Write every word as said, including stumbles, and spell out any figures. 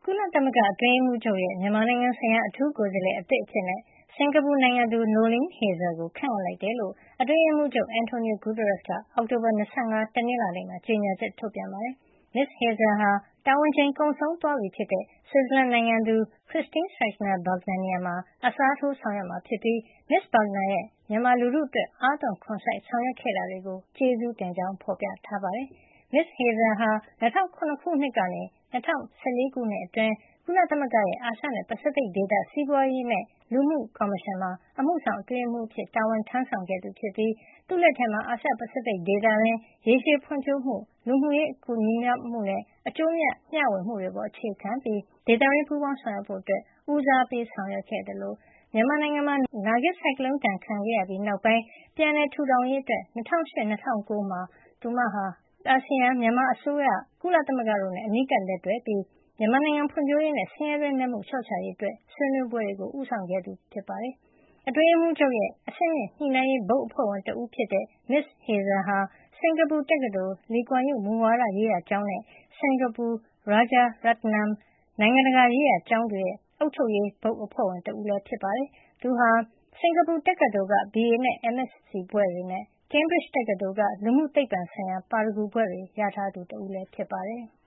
ကုလသမဂ္ဂအတွင်းရေးမှူးချုပ်ရဲ့မြန်မာနိုင်ငံဆိုင်ရာအထူးကိုယ်စားလှယ်အသစ်အဖြစ် စင်္ကာပူနိုင်ငံသူ Noeleen Heyzer ကိုခန့်အပ်လိုက်တယ်လို့အတွင်းရေးမှူးချုပ် Antonio Guterres က အောက်တိုဘာ ၂၅ တနင်္လာနေ့မှာ ကြေညာချက် ထုတ်ပြန်ပါတယ်။ မစ္စ Heyzer ဟာ တာဝန်ချိန်ကုန်ဆုံးသွားပြီဖြစ်တဲ့ ဆွစ်ဇာလန်နိုင်ငံသူ Christine Schraner Burgener နေရာမှာ အစားထိုးဆောင်ရွက်မှာဖြစ်ပြီး မစ္စ Burgener ရဲ့ မြန်မာလူထုအတွက် အားသွန်ခွန်စိုက်ဆောင်ရွက်ခဲ့တာတွေကို ကျေးဇူးတင်ကြောင်း ဖေါ်ပြထားပါတယ်။ မစ္စ Heyzer ဟာ ၂၀၀၇ ခုနှစ်ကနေ ၂၀၁၄ ခုနှစ်အတွင်း ကုလသမဂ္ဂရဲ့ အာရှနဲ့ ပစိဖိတ်ဒေသ စီးပွါးရေးနဲ့ လူမှုကော်မရှင်မှာ အမှုဆောင်အတွင်းရေးမှူးအဖြစ် တာဝန်ထမ်းဆောင်ခဲ့သူဖြစ်ပြီး သူ့လက်ထက်မှာ အာရှ ပစိဖိတ်ဒေသတွင်း ရေရှည်ဖွံ့ဖြိုးမှု၊ လူမှုရေးအကူညီမှုနဲ့ အကျိုးအမြတ်မျှဝေမှုတွေပေါ် အခြေခံပြီး ဒေသတွင်းပူးပေါင်းဆောင်ရွက်ဖို့ ဦးစားပေးဆောင်ရွက်ခဲ့သလို မြန်မာနိုင်ငံမှာ နာဂစ်ဆိုင်ကလုံးဒဏ်ခံခဲ့ရပြီးနောက်ပိုင်း ပြန်လည်ထူထောင်ရေးအတွက် ၂၀၀၈ - ၂၀၀၉ မှာ သူမဟာ အာဆီယံ၊ မြန်မာအစိုးရ၊ ကုလသမဂ္ဂတို့နဲ့ အနီးကပ်လက်တွဲပြီး မြန်မာနိုင်ငံဖွံ့ဖြိုးရေးနဲ့ ဆင်းရဲတွင်းနက်မှုလျှော့ချရေးအတွက် ဆွေးနွေးပွဲတွေကို ဦးဆောင်ခဲ့သူဖြစ်ပါတယ်။ အတွင်းရေးမှူးချုပ်ရဲ့ အဆင့်မြင့်ညှိနှိုင်းရေးဘုတ်အဖွဲ့ဝင်တဦးဖြစ်တဲ့ မစ္စ Heyzer ဟာ စင်္ကာပူတက္ကသိုလ် Lee Kuan Yew မူဝါဒရေးရာကျောင်းနဲ့ စင်္ကာပူ Rajaratnam နိုင်ငံတကာရေးရာကျောင်းတွေရဲ့ အုပ်ချုပ်ရေးဘုတ်အဖွဲ့ဝင်တဦးလည်း ဖြစ်ပါတယ်။ သူဟာ စင်္ကာပူတက္ကသိုလ်က ဘီအေနဲ့ အမ်အက်စစီဘွဲ့တွေနဲ့ Cambridge တက္ကသိုလ်က လူမှုသိပ္ပံဆိုင်ရာ ပါရဂူဘွဲ့တွေ ရထားသူတဦးလည်း ဖြစ်ပါတယ်။